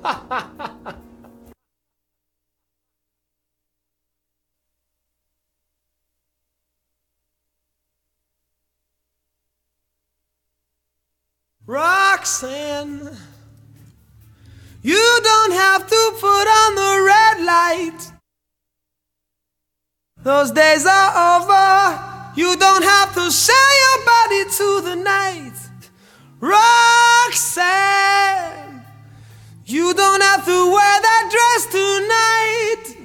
Roxanne, you don't have to put on the red light. Those days are over. You don't have to sell your body to the night. Roxanne, you don't have to wear that dress tonight.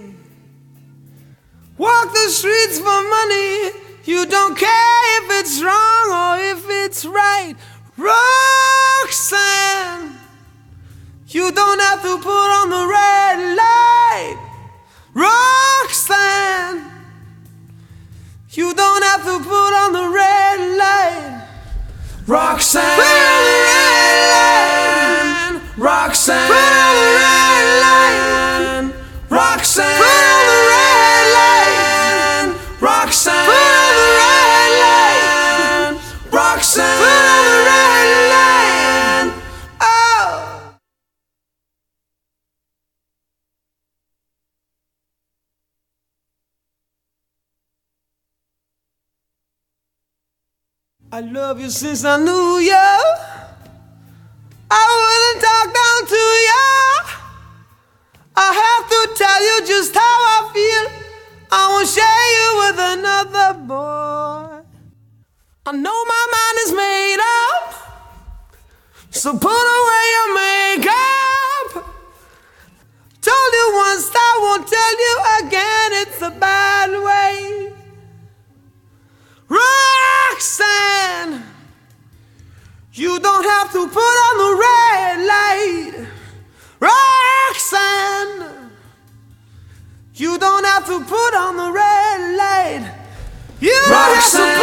Walk the streets for money. You don't care if it's wrong or if it's right. Roxanne, you don't have to put on the red light. Roxanne, you don't have to put on the red light. Roxanne, put on the red light. Roxanne, put on the red light. Roxanne, put on the red light. Roxanne, put on the red light. Roxanne, put on the red light. Oh. I love you since I knew you. I wouldn't talk down to you. I have to tell you just how I feel. I won't share you with another boy. I know my mind is made up, so put away your makeup. Told you once, I won't tell you again. It's a bad way. Roxanne, you don't have to put on the red light. Roxanne, you don't have to put on the red light. You don't have to